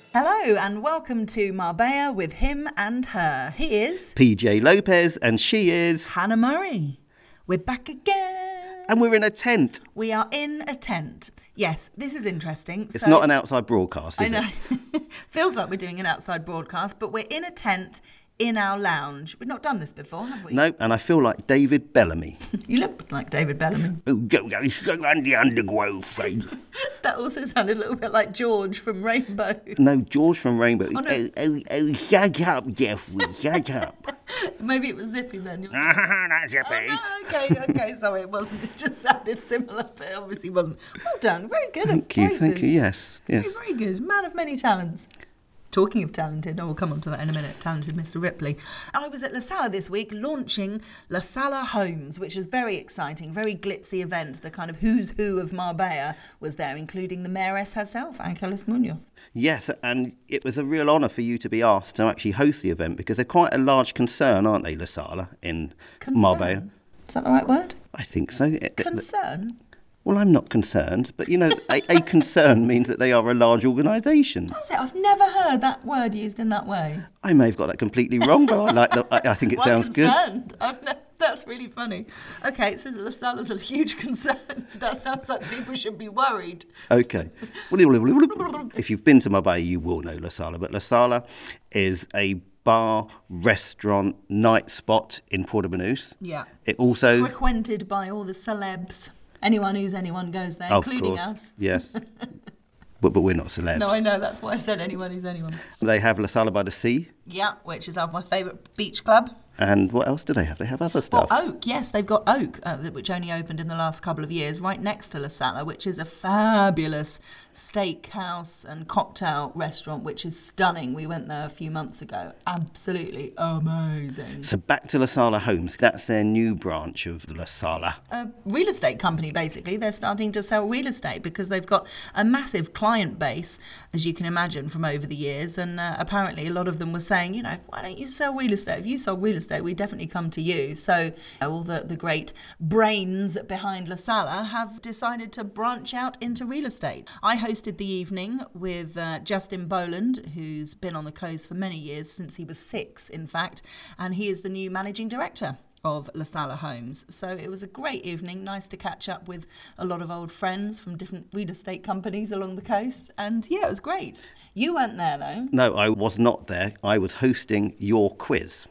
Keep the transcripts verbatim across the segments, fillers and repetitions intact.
Hello and welcome to Marbella with him and her. He is P J Lopez and she is Hannah Murray. We're back again. And we're in a tent. We are in a tent. Yes, this is interesting. It's so, not an outside broadcast, is I know. it? Feels like we're doing an outside broadcast, but we're in a tent in our lounge. We've not done this before, have we? No, and I feel like David Bellamy. You look like David Bellamy. Oh, go, go, go on the undergrowth. That also sounded a little bit like George from Rainbow. No, George from Rainbow. Oh, no. oh, oh, oh, shut up, Jeffrey, shut up. Maybe it was Zippy then. Not Zippy. Oh, no, okay, okay, sorry, it wasn't. It just sounded similar, but it obviously wasn't. Well done, very good Thank at you, voices. thank you, yes, yes. Very, very good. Man of many talents. Talking of talented, I will come on to that in a minute, talented Mister Ripley. I was at La Sala this week launching La Sala Homes, which is very exciting, very glitzy event. The kind of who's who of Marbella was there, including the mayoress herself, Angeles Munoz. Yes, and it was a real honour for you to be asked to actually host the event because they're quite a large concern, aren't they, La Sala in Concern? Marbella? Is that the right word? I think so. It- Concern? Well, I'm not concerned, but, you know, a, a concern means that they are a large organisation. Does it? I've never heard that word used in that way. I may have got that completely wrong, but I like. The, I, I think it Well, sounds good. concerned. I've ne- that's really funny. Okay, it says La Sala's a huge concern. That sounds like people should be worried. Okay. If you've been to Marbella, you will know La Sala, but La Sala is a bar, restaurant, night spot in Portobanús. Yeah. It also... Frequented by all the celebs. Anyone who's anyone goes there, Of including course, us. Yes. but, but we're not celebs. No, I know, that's why I said anyone who's anyone. They have La Sala by the Sea. Yeah, which is our, my favourite beach club. And what else do they have? They have other Well, stuff. Oak, yes, they've got Oak, uh, which only opened in the last couple of years, right next to La Sala, which is a fabulous steakhouse and cocktail restaurant, which is stunning. We went there a few months ago. Absolutely amazing. So back to La Sala Homes. That's their new branch of La Sala. A real estate company, basically. They're starting to sell real estate because they've got a massive client base, as you can imagine, from over the years. And uh, apparently a lot of them were saying, you know, why don't you sell real estate? If you sell real estate, we definitely come to you. So you know, all the, the great brains behind La Sala have decided to branch out into real estate. I hosted the evening with uh, Justin Boland, who's been on the coast for many years, since he was six, in fact, and he is the new managing director of La Sala Homes. So it was a great evening, nice to catch up with a lot of old friends from different real estate companies along the coast, and yeah, it was great. You weren't there though. No, I was not there. I was hosting your quiz.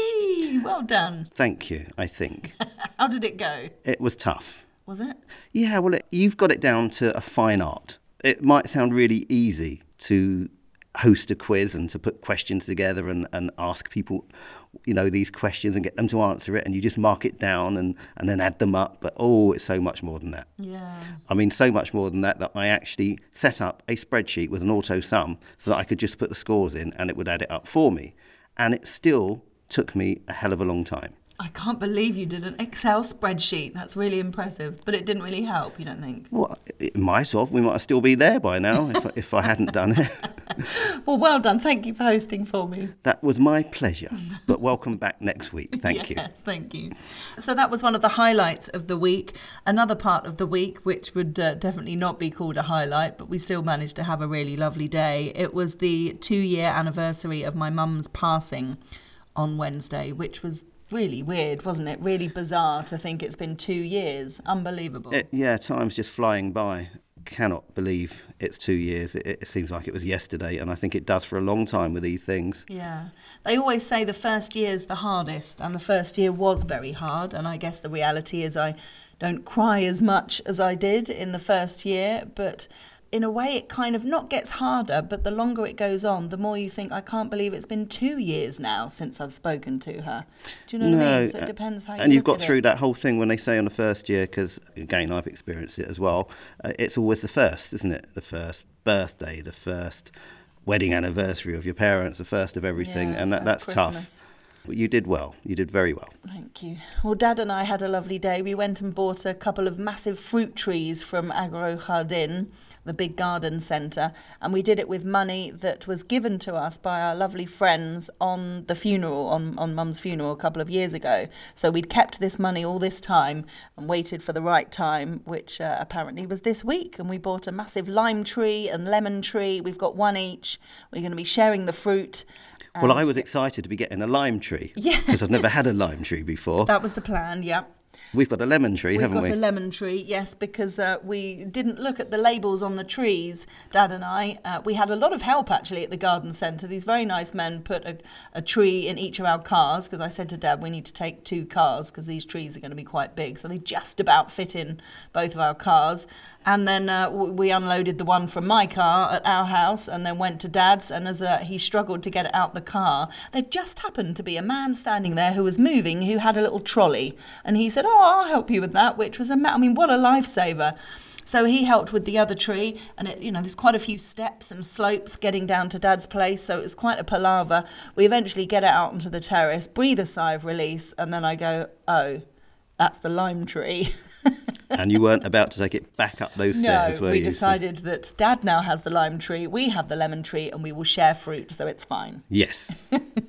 Well done. Thank you, I think. How did it go? It was tough. Was it? Yeah, well, it, you've got it down to a fine art. It might sound really easy to host a quiz and to put questions together and, and ask people, you know, these questions and get them to answer it, and you just mark it down and, and then add them up. But, oh, it's so much more than that. Yeah. I mean, so much more than that that I actually set up a spreadsheet with an auto sum so that I could just put the scores in and it would add it up for me. And it still took me a hell of a long time. I can't believe you did an Excel spreadsheet. That's really impressive. But it didn't really help, you don't think? Well, it might have. We might still be there by now if, I- if I hadn't done it. Well, well done. Thank you for hosting for me. That was my pleasure. But welcome back next week. Thank you. Yes, thank you. So that was one of the highlights of the week. Another part of the week, which would uh, definitely not be called a highlight, but we still managed to have a really lovely day. It was the two-year anniversary of my mum's passing on Wednesday, which was really weird, wasn't it? Really bizarre to think it's been two years. Unbelievable. It, yeah, time's just flying by. Cannot believe it's two years. It, it seems like it was yesterday, and I think it does for a long time with these things. Yeah. They always say the first year's the hardest, and the first year was very hard, and I guess the reality is I don't cry as much as I did in the first year, but in a way it kind of not gets harder, but the longer it goes on, the more you think, I can't believe it's been two years now since I've spoken to her. Do you know what I mean? So it depends how you And you've look got at through it. that whole thing when they say on the first year, because again, I've experienced it as well, uh, it's always the first, isn't it? The first birthday, the first wedding anniversary of your parents, the first of everything, Yeah, and that, first that's Christmas. tough. You did well. You did very well. Thank you. Well, Dad and I had a lovely day. We went and bought a couple of massive fruit trees from Agro Jardin, the big garden centre, and we did it with money that was given to us by our lovely friends on the funeral, on, on Mum's funeral a couple of years ago. So we'd kept this money all this time and waited for the right time, which uh, apparently was this week. And we bought a massive lime tree and lemon tree. We've got one each. We're going to be sharing the fruit. Well, I was excited to be getting a lime tree. Yes. Because I've never had a lime tree before. That was the plan, yeah. We've got a lemon tree, We've haven't got we? a lemon tree, yes, because uh, we didn't look at the labels on the trees, Dad and I. Uh, we had a lot of help, actually, at the garden centre. These very nice men put a, a tree in each of our cars, because I said to Dad, we need to take two cars, because these trees are going to be quite big. So they just about fit in both of our cars. And then uh, we unloaded the one from my car at our house and then went to Dad's. And as uh, he struggled to get it out the car, there just happened to be a man standing there who was moving, who had a little trolley. And he said, oh, I'll help you with that, which was, a ma- I mean, what a lifesaver. So he helped with the other tree, and it, you know, there's quite a few steps and slopes getting down to Dad's place, so it was quite a palaver. We eventually get it out onto the terrace, breathe a sigh of release, and then I go, oh, that's the lime tree. And you weren't about to take it back up those stairs, no, were we you? decided that Dad now has the lime tree, we have the lemon tree, and we will share fruit, so it's fine. Yes.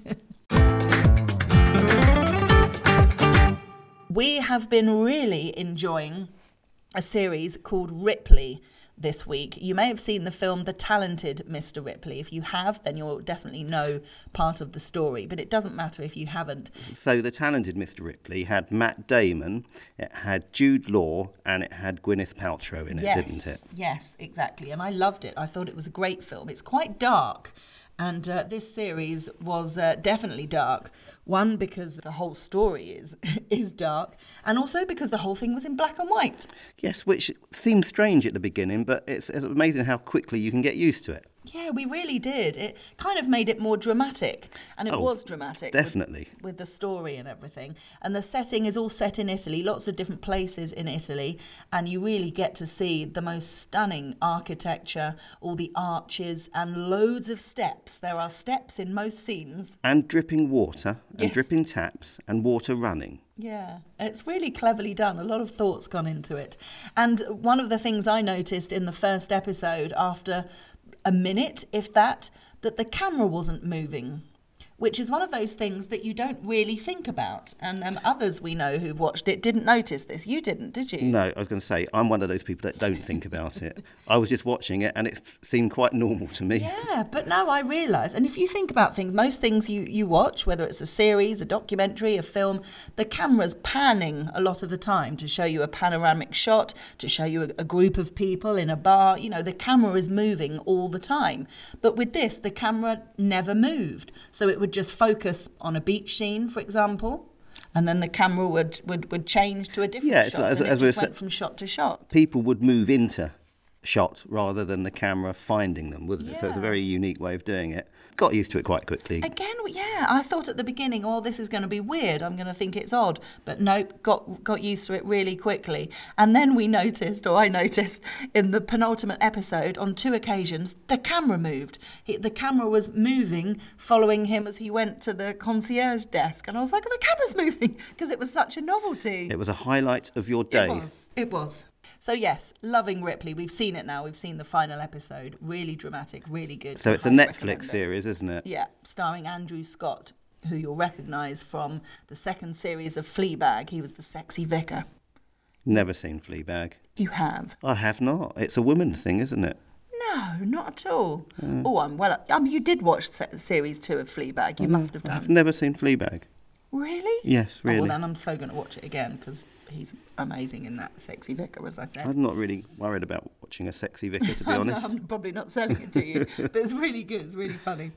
We have been really enjoying a series called Ripley this week. You may have seen the film The Talented Mister Ripley. If you have, then you'll definitely know part of the story, but it doesn't matter if you haven't. So The Talented Mister Ripley had Matt Damon, it had Jude Law, and it had Gwyneth Paltrow in it, yes, didn't it? Yes, exactly. And I loved it. I thought it was a great film. It's quite dark. And uh, this series was uh, definitely dark. One, because the whole story is is dark, and also because the whole thing was in black and white. Yes, which seems strange at the beginning, but it's, it's amazing how quickly you can get used to it. Yeah, we really did. It kind of made it more dramatic, and it Oh, was dramatic. definitely. With, with the story and everything. And the setting is all set in Italy, lots of different places in Italy, and you really get to see the most stunning architecture, all the arches, and loads of steps. There are steps in most scenes. And dripping water, and Yes. dripping taps, and water running. Yeah, it's really cleverly done. A lot of thought's gone into it. And one of the things I noticed in the first episode, after a minute, if that, that the camera wasn't moving, which is one of those things that you don't really think about. And um, others we know who've watched it didn't notice this. You didn't, did you? No, I was going to say, I'm one of those people that don't think about it. I was just watching it and it f- seemed quite normal to me. Yeah, but no, I realise, and if you think about things, most things you, you watch, whether it's a series, a documentary, a film, the camera's panning a lot of the time to show you a panoramic shot, to show you a, a group of people in a bar. You know, the camera is moving all the time. But with this, the camera never moved. So it would just focus on a beach scene, for example, and then the camera would, would, would change to a different Yeah, it's shot, like- as- and as it we just were went sa- from shot to shot. People would move into shot rather than the camera finding them, wouldn't it? So it's a Yeah. very unique way of doing it. Got used to it quite quickly. Again, yeah, I thought at the beginning, oh, this is going to be weird. I'm going to think it's odd. But nope, got got used to it really quickly. And then we noticed, or I noticed, in the penultimate episode, on two occasions, the camera moved. He, the camera was moving, following him as he went to the concierge desk. And I was like, the camera's moving, because it was such a novelty. It was a highlight of your day. It was. It was. So yes, loving Ripley. We've seen it now. We've seen the final episode. Really dramatic, really good. So it's a Highly Netflix recommend it. series, isn't it? Yeah, starring Andrew Scott, who you'll recognise from the second series of Fleabag. He was the sexy vicar. Never seen Fleabag. You have? I have not. It's a woman's thing, isn't it? No, not at all. Oh, I'm well. Um, you did watch se- series two of Fleabag. You must have done. I've never seen Fleabag. Really? Yes, Oh, really. well, then I'm so going to watch it again because he's amazing in that sexy vicar, as I said. I'm not really worried about watching a sexy vicar, to be I'm, honest. I'm probably not selling it to you, but it's really good. It's really funny.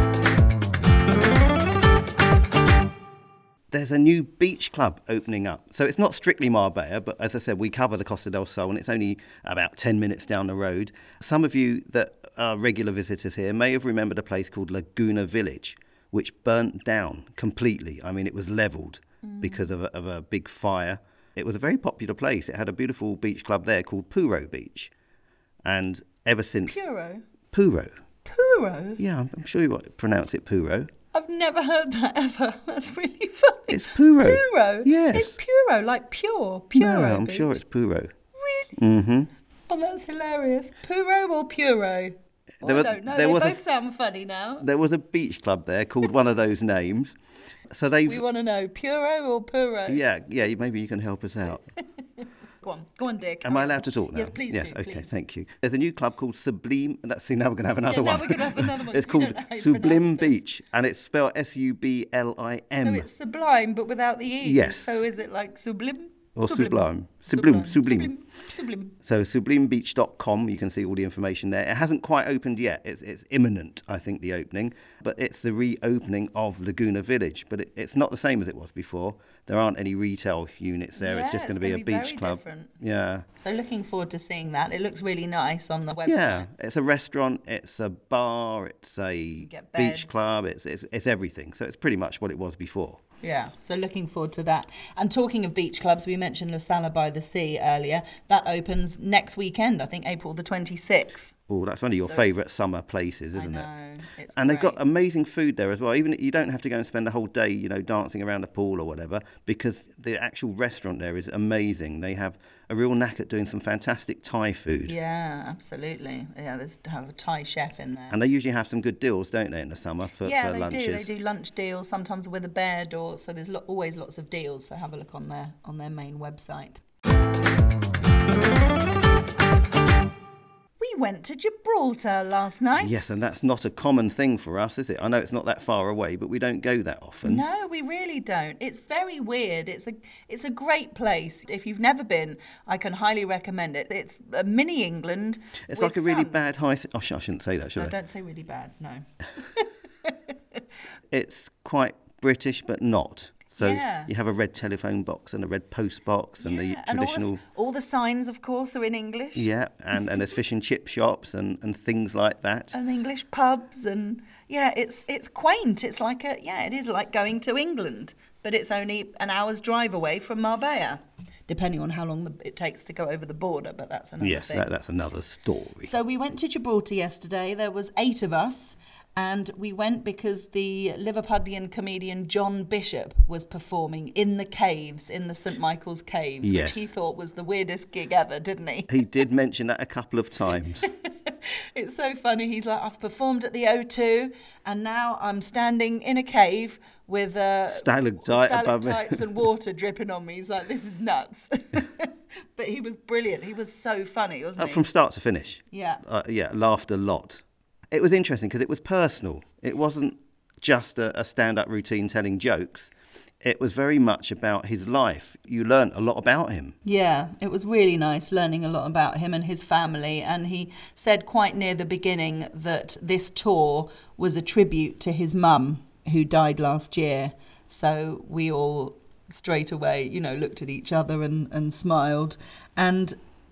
There's a new beach club opening up. So it's not strictly Marbella, but as I said, we cover the Costa del Sol and it's only about ten minutes down the road. Some of you that are regular visitors here may have remembered a place called Laguna Village, which burnt down completely. I mean, it was levelled mm. because of a, of a big fire. It was a very popular place. It had a beautiful beach club there called Puro Beach. And ever since... Puro? Puro. Puro? Yeah, I'm, I'm sure you pronounce it Puro. I've never heard that ever. That's really funny. It's Puro. Puro? Yes. It's Puro, like pure. Puro. No, I'm beach. sure it's Puro. Really? Mm-hmm. Oh, that's hilarious. Puro or Puro? Oh, There I was- don't know. there They was a- both sound funny now. There was a beach club there called one of those names. So they've... We want to know, Puro or Puro? Yeah, yeah, maybe you can help us out. Go on, go on, Dick. Am I allowed to talk now? Yes, please Yes, do, okay, please. thank you. There's a new club called Sublime. Let's see, now we're going to have another Yeah, now one. we're gonna have another one, It's so we called don't know how you Sublime pronounce this. Beach, and it's spelled S U B L I M. So it's sublime, but without the E. Yes. So is it like sublime? Or sublime. Sublime. Sublime, sublime. Sublime. Sublime. So sublime beach dot com, you can see all the information there. It hasn't quite opened yet. It's, it's imminent, I think, the opening. But it's the reopening of Laguna Village. But it, it's not the same as it was before. There aren't any retail units there. Yeah, it's just going to it's be a gonna be beach very club. different. Yeah. So looking forward to seeing that. It looks really nice on the website. Yeah, it's a restaurant, it's a bar, it's a get beds. beach club, it's, it's it's everything. So it's pretty much what it was before. Yeah, so looking forward to that. And talking of beach clubs, we mentioned La Sala by the Sea earlier. That opens next weekend, I think April the twenty-sixth. Oh, that's one of your So it's- favourite summer places, isn't I it? know, it's And they've got great. amazing food there as well. Even you don't have to go and spend the whole day, you know, dancing around the pool or whatever, because the actual restaurant there is amazing. They have a real knack at doing some fantastic Thai food. Yeah, absolutely. Yeah, there's to have a Thai chef in there. And they usually have some good deals, don't they, in the summer for, yeah, for they lunches. do. They do lunch deals, sometimes with a bed, or so there's lo- always lots of deals. So have a look on their on their main website. We went to Gibraltar last night. Yes, and that's not a common thing for us, is it? I know it's not that far away, but we don't go that often. No, we really don't. It's very weird. It's a it's a great place. If you've never been, I can highly recommend it. It's a mini England. It's with like a really sun. bad high... Oh, sh- I shouldn't say that, should No, I? don't say really bad. No. It's quite British, but not. So Yeah. you have a red telephone box and a red post box and the Yeah, and all the, traditional... s- all the signs, of course, are in English. Yeah, and, and there's fish and chip shops and, and things like that. And English pubs, and yeah, it's it's quaint. It's like a yeah, it is like going to England, but it's only an hour's drive away from Marbella, depending on how long the, it takes to go over the border. But that's another Yes, thing. that, that's another story. So we went to Gibraltar yesterday. There was eight of us, and we went because the Liverpudlian comedian John Bishop was performing in the caves, in the St Michael's Caves, Yes. which he thought was the weirdest gig ever, didn't he? He did mention that a couple of times. It's so funny. He's like, I've performed at the O two, and now I'm standing in a cave with uh, Stalactite above me. stalactites and water dripping on me. He's like, this is nuts. But he was brilliant. He was so funny, wasn't Uh, he? From start to finish. Yeah. Uh, yeah, laughed a lot. It was interesting because it was personal. It wasn't just a, a stand-up routine telling jokes. It was very much about his life. You learnt a lot about him. Yeah, it was really nice learning a lot about him and his family. And he said quite near the beginning that this tour was a tribute to his mum, who died last year. So we all straight away, you know, looked at each other and, and smiled. And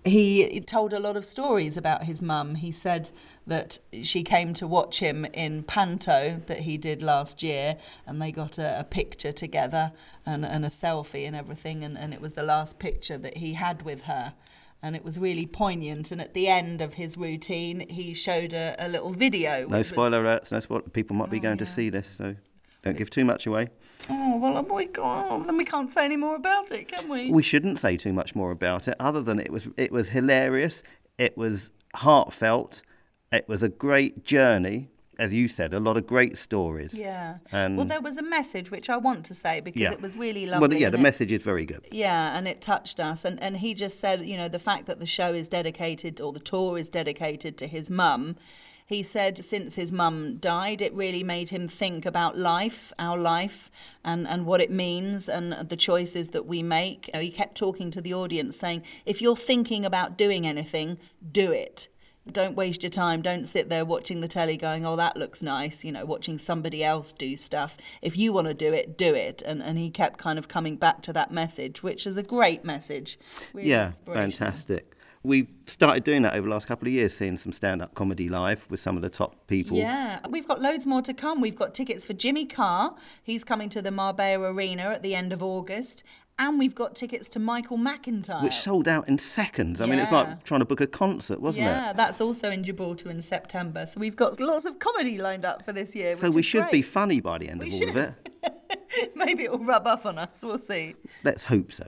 he told a lot of stories about his mum. He said that she came to watch him in Panto that he did last year, and they got a, a picture together and, and a selfie and everything, and, and it was the last picture that he had with her. And it was really poignant. And at the end of his routine, he showed a, a little video. No which was- spoiler alerts, no spoiler. People might be going to see this, so don't give too much away. Oh, well, we, oh, then we can't say any more about it, can we? We shouldn't say too much more about it, other than it was it was hilarious, it was heartfelt, it was a great journey. As you said, a lot of great stories. Yeah. And well, there was a message which I want to say because yeah. it was really lovely. Well, yeah, and the it- message is very good. Yeah, and it touched us. And, and he just said, you know, the fact that the show is dedicated, or the tour is dedicated to his mum, he said since his mum died, it really made him think about life, our life, and, and what it means and the choices that we make. You know, he kept talking to the audience saying, if you're thinking about doing anything, do it. Don't waste your time. Don't sit there watching the telly going, oh, that looks nice, you know, watching somebody else do stuff. If you want to do it, do it. And and he kept kind of coming back to that message, which is a great message. Really Yeah, inspirational. fantastic. We've started doing that over the last couple of years, seeing some stand-up comedy live with some of the top people. Yeah, we've got loads more to come. We've got tickets for Jimmy Carr. He's coming to the Marbella Arena at the end of August. And we've got tickets to Michael McIntyre. Which sold out in seconds. I mean, it's Yeah. like trying to book a concert, wasn't Yeah, it? that's also in Gibraltar in September. So we've got lots of comedy lined up for this year. So which we is should great. be funny by the end We of all should. of it. Maybe it'll rub off on us. We'll see. Let's hope so.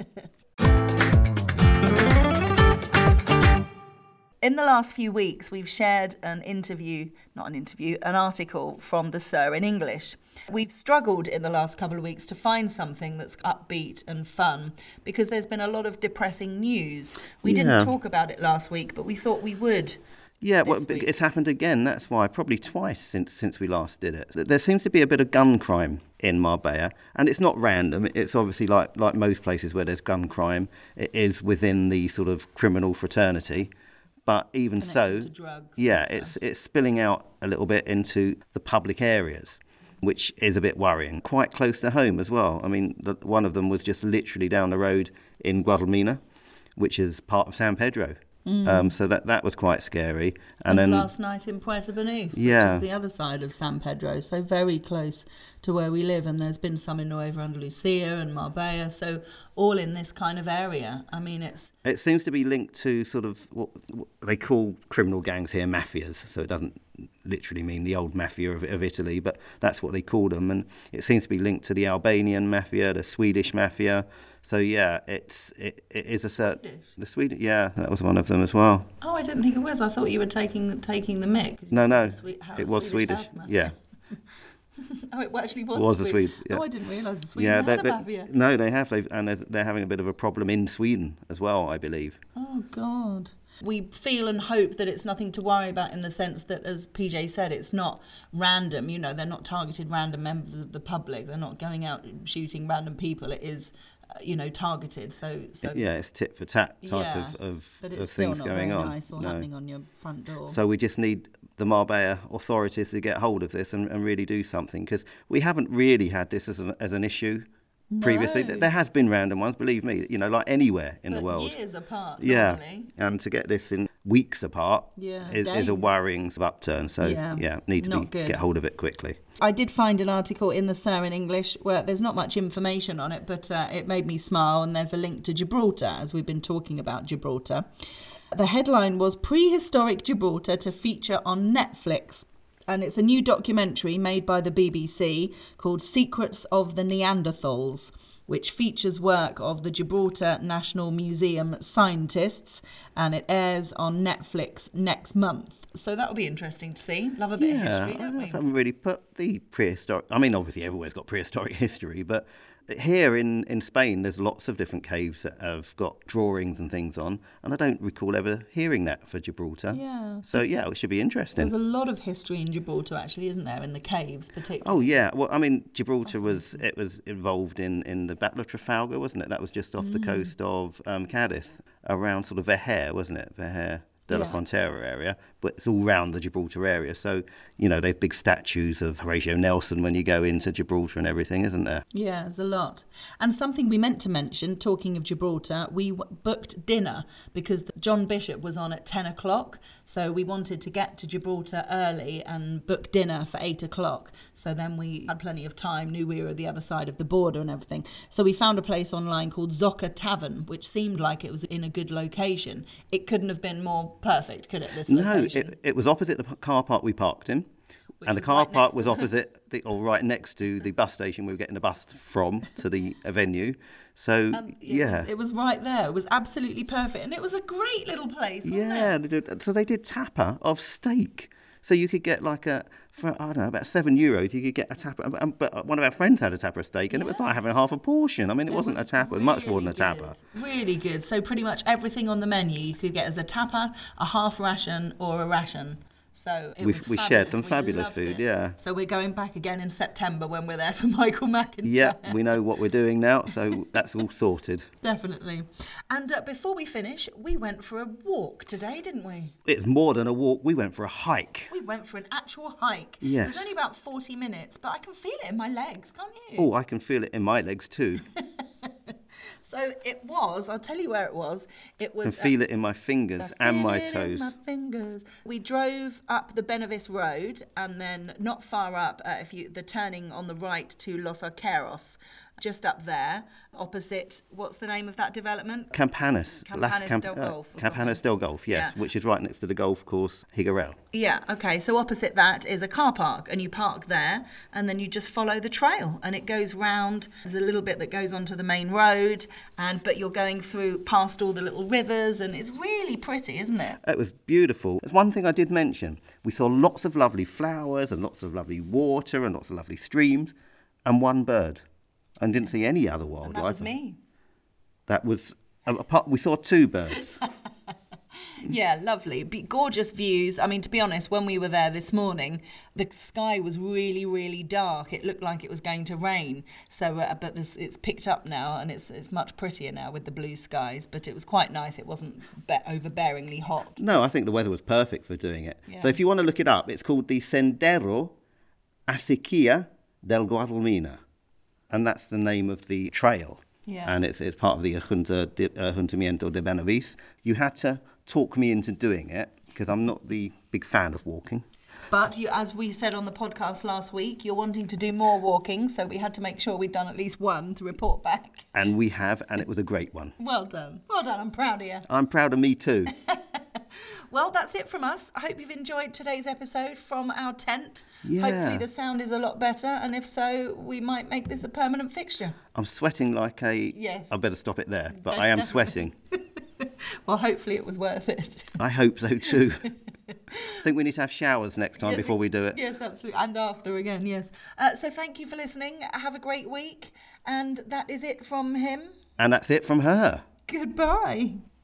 In the last few weeks, we've shared an interview, not an interview, an article from The Sur in English. We've struggled in the last couple of weeks to find something that's upbeat and fun because there's been a lot of depressing news. We Yeah. didn't talk about it last week, but we thought we would. Yeah, well, this week. it's happened again. That's why, probably twice since since we last did it. There seems to be a bit of gun crime in Marbella, and it's not random. It's obviously like like most places where there's gun crime, it is within the sort of criminal fraternity. But even Connected so, to drugs yeah, and it's stuff. it's spilling out a little bit into the public areas, which is a bit worrying. Quite close to home as well. I mean, the, one of them was just literally down the road in Guadalmina, which is part of San Pedro. Um, so that that was quite scary. And And, then last night in Puerto Banús, Yeah. which is the other side of San Pedro, so very close to where we live. And there's been some in Nueva Andalucia and Marbella, so all in this kind of area. I mean, it's it seems to be linked to sort of what, what they call criminal gangs here, mafias. So it doesn't literally mean the old mafia of, of Italy, but that's what they call them. And it seems to be linked to the Albanian mafia, the Swedish mafia. So yeah, it's it, it is a certain Swedish? the Swedish. Yeah, that was one of them as well. oh, I didn't think it was. I thought you were taking the, taking the mick. 'cause you No, said no, the Swe- how- it was Swedish. house mafia. Yeah, Oh, it actually was. It was the a Swede. Swede, yeah. Oh, I didn't realise the Sweden yeah. had they- a they- mafia. no, they have, they've, and there's- they're having a bit of a problem in Sweden as well, I believe. Oh, God. We feel and hope that it's nothing to worry about in the sense that, as P J said, it's not random. You know, they're not targeted random members of the public. They're not going out shooting random people. It is, uh, you know, targeted. So, so Yeah, it's tit for tat type yeah, of, of, but of it's still things not going very on. nice or No. happening on your front door. So we just need the Marbella authorities to get hold of this and, and really do something, because we haven't really had this as an, as an issue previously. No. There has been random ones, believe me, you know, like anywhere in but the world. years apart, Yeah, normally. and to get this in weeks apart Yeah, is, is a days. worrying upturn. So Yeah, yeah, need to be, not good. get hold of it quickly. I did find an article in the Sur in English where there's not much information on it, but uh, it made me smile, and there's a link to Gibraltar, as we've been talking about Gibraltar. The headline was Prehistoric Gibraltar to feature on Netflix. And it's a new documentary made by the B B C called Secrets of the Neanderthals, which features work of the Gibraltar National Museum scientists, and it airs on Netflix next month. So that'll be interesting to see. Love a bit of history, I don't we? haven't really put the prehistoric. I mean, obviously everywhere's got prehistoric history, but here in, in Spain, there's lots of different caves that have got drawings and things on, and I don't recall ever hearing that for Gibraltar. Yeah. So yeah, it should be interesting. There's a lot of history in Gibraltar, actually, isn't there? In the caves, particularly. Oh yeah, well I mean Gibraltar was it was involved in, in the Battle of Trafalgar, wasn't it? That was just off Mm. the coast of um, Cadiz, around sort of Vejer, wasn't it? Vejer de la Yeah. Frontera area, but it's all round the Gibraltar area. So you know, there's big statues of Horatio Nelson when you go into Gibraltar and everything, isn't there? Yeah, there's a lot. And something we meant to mention, talking of Gibraltar, we w- booked dinner because the- John Bishop was on at ten o'clock. So we wanted to get to Gibraltar early and book dinner for eight o'clock. So then we had plenty of time, knew we were at the other side of the border and everything. So we found a place online called Zocca Tavern, which seemed like it was in a good location. It couldn't have been more perfect, could it, this No, location? it, it was opposite the p- car park we parked in. Which And the was car right park next was to- opposite, the, or right next to the bus station we were getting the bus from to the venue. So, And it yeah. was, it was right there. It was absolutely perfect. And it was a great little place, wasn't it? Yeah, they did, so they did tapa of steak. So you could get like a, for, I don't know, about seven euros, you could get a tapa. um, But one of our friends had a tapa of steak, and it was like having half a portion. I mean, it, wasn't a was tapa, much more than a really tapa. good. Really good. So pretty much everything on the menu you could get as a tapa, a half ration, or a ration. So it We- was we fabulous. shared some We fabulous loved food, it. yeah. So we're going back again in September when we're there for Michael McIntyre. Yeah, we know what we're doing now, so that's all sorted. Definitely. And uh, before we finish, we went for a walk today, didn't we? It's more than a walk, we went for a hike. We went for an actual hike. It Yes. was only about forty minutes, but I can feel it in my legs, can't you? Oh, I can feel it in my legs too. So it was, I'll tell you where it was. It I can was... uh, feel it in my fingers I and feel my it in toes. my fingers. We drove up the Benavis Road and then not far up, uh, if you the turning on the right to Los Arqueros, just up there, opposite, what's the name of that development? Campanas. Campanas Camp- del Golf or Uh, Campanas something. del Golf, yes, Yeah. which is right next to the golf course Higuerel. Yeah, okay. So opposite that is a car park, and you park there, and then you just follow the trail, and it goes round. There's a little bit that goes onto the main road, and but you're going through past all the little rivers, and it's really pretty, isn't it? It was beautiful. There's one thing I did mention. We saw lots of lovely flowers and lots of lovely water and lots of lovely streams, and one bird. And didn't see any other wildlife. And that was me. That was apart. We saw two birds. Yeah, lovely. Be- gorgeous views. I mean, to be honest, when we were there this morning, the sky was really, really dark. It looked like it was going to rain. So, uh, but this, it's picked up now, and it's it's much prettier now with the blue skies. But it was quite nice. It wasn't be- overbearingly hot. No, I think the weather was perfect for doing it. Yeah. So if you want to look it up, it's called the Sendero Acequia del Guadalmina. And that's the name of the trail. Yeah. And it's it's part of the Junta de, uh, Juntamiento de Benavís. You had to talk me into doing it because I'm not the big fan of walking. But you, as we said on the podcast last week, you're wanting to do more walking, so we had to make sure we'd done at least one to report back. And we have, and it was a great one. Well done. Well done. I'm proud of you. I'm proud of me too. Well, that's it from us. I hope you've enjoyed today's episode from our tent. Yeah. Hopefully the sound is a lot better, and if so, we might make this a permanent fixture. I'm sweating like a... Yes. I better stop it there, but I am sweating. Well, hopefully it was worth it. I hope so too. I think we need to have showers next time Yes, before we do it. Yes, absolutely. And after again, yes. Uh, so thank you for listening. Have a great week. And that is it from him. And that's it from her. Goodbye.